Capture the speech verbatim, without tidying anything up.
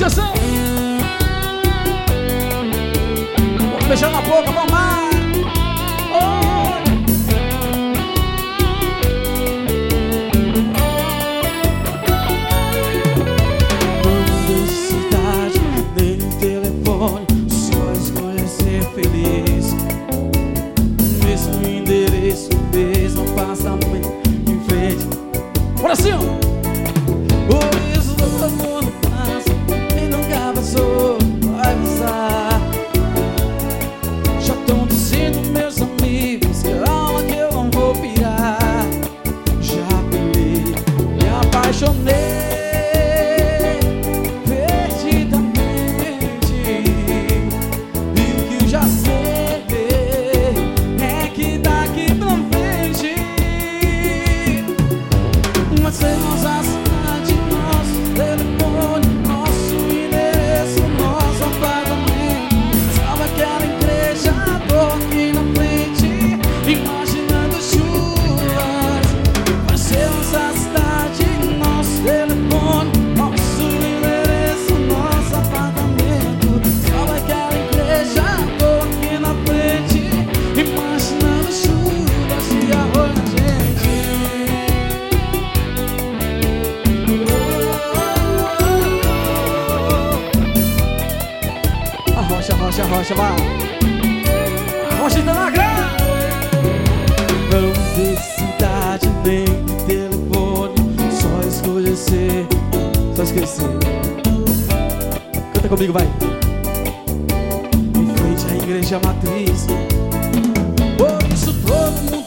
Presta atenção. Vamos beijar na boca, vamos lá. Brasil! Por isso todo mundo passa e nunca passou, vai avisar. Já tão dizendo meus amigos, calma que eu não vou pirar. Já pirei, me apaixonei perdidamente. E o que eu já sei é que daqui pra frente mas temos a cidade, nosso telefone, nosso endereço, nosso apartamento. Sabe aquela igreja, tô aqui na frente, imaginando chuvas. Mas temos a cidade, nosso telefone, nosso endereço, nosso apartamento. Sabe aquela igreja, tô aqui na frente, imaginando chuvas e arroz na gente. Rocha, rocha, rocha, vai. Rocha tá na grana. Não tem cidade nem telefone, só escolher, só esquecer. Canta comigo, vai. Em frente à igreja matriz. Por isso todo mundo